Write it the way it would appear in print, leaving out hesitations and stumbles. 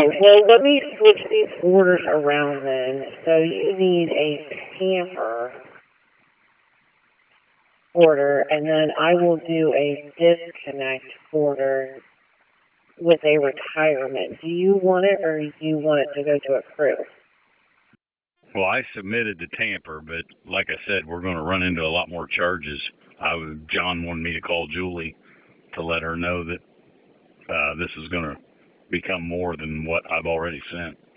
Well, let me switch these orders around then. So you need a camper order, and then I will do a disconnect order with a retirement. Do you want it, or do you want it to go to a crew? Well, I submitted the tamper, but like I said, we're going to run into a lot more charges. John wanted me to call Julie to let her know that this is going to become more than what I've already sent.